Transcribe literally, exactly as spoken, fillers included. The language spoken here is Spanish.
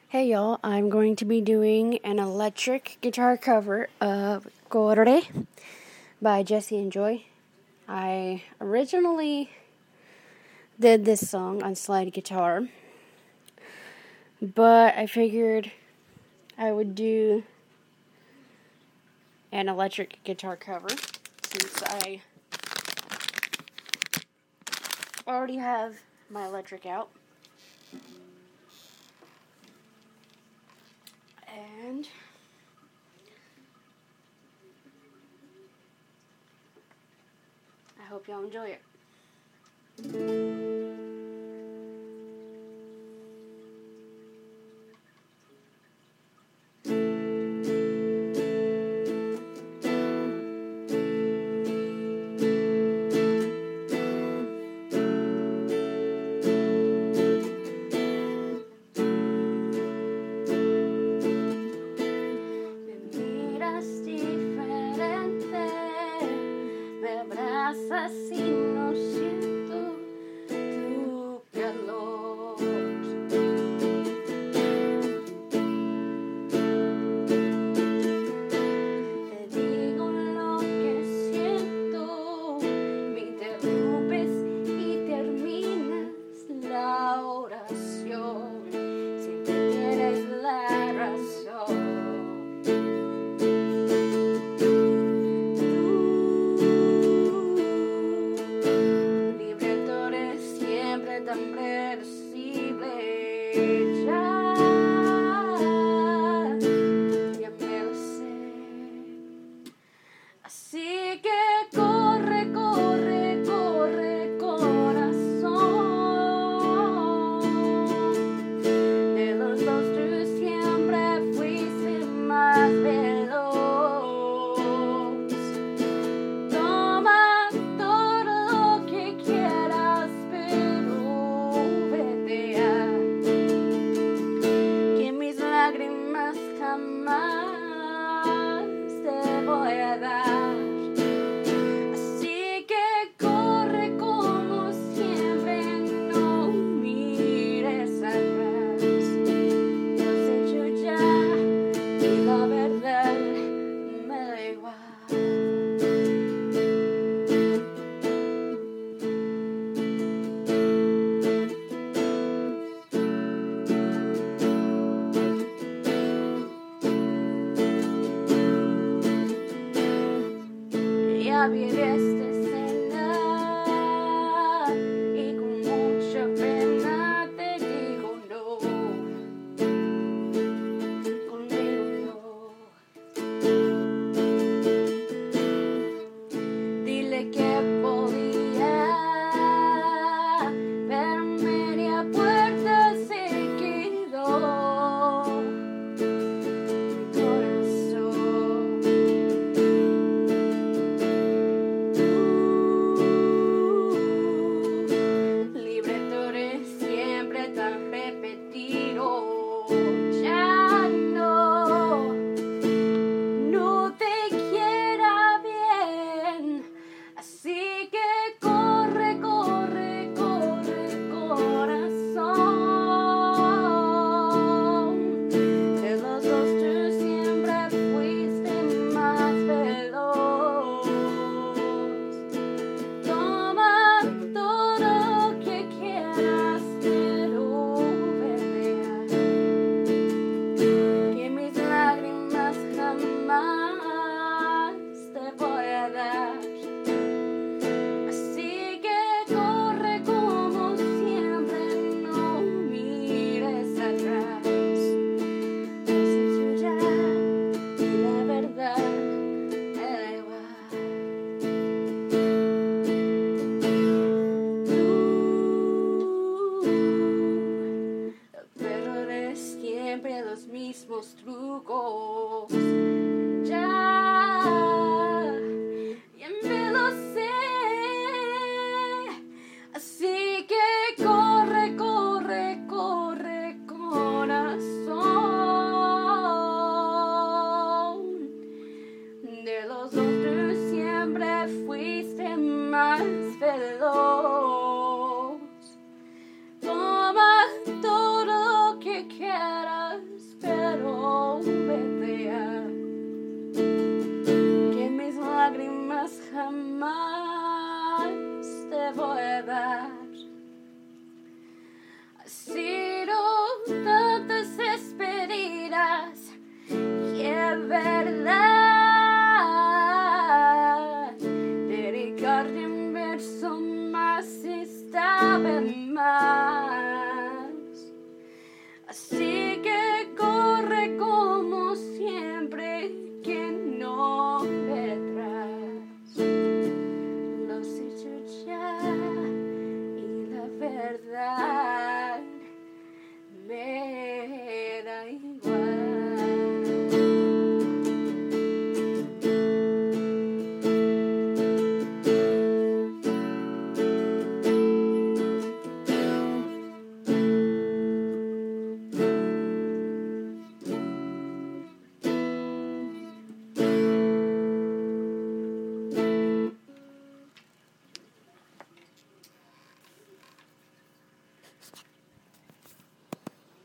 Hey y'all, I'm going to be doing an electric guitar cover of Corre by Jesse and Joy. I originally did this song on slide guitar, but I figured I would do an electric guitar cover since I already have my electric out. And I hope y'all enjoy it. Así no siento tu calor. Te digo lo que siento, me interrumpes y terminas la oración. Siempre tienes la razón. Tan predecible, ya, ya me lo sé. Así que corre, corre, corre, corazón. De los dos tú siempre fuiste más veloz. Toma todo lo que quieras, lágrimas jamás te voy a dar. Así que corre como siempre, no mires atrás. Lo sé yo ya y la verdad me da igual. Ya vi esta escena y con mucha pena te digo no, conmigo no. Dile que podía, pero media puerta se quedó. Ya no, no te quiera bien, así que corre, corre, corre, corazón. De los dos tú siempre fuiste más veloz. Toma todo lo que quieras, pero jamás te voy a dar. Así que corre como siempre, no mires atrás. Lo sé yo ya y la verdad me da igual. Tú, pero eres siempre los mismos trucos. Ya, ya me lo sé. Así que corre, corre, corre, corazón. De los dos tú siempre fuiste más veloz. Toma todo lo que quieras, sido tantas despedidas y es verdad, dedicarte un verso más estaba mal.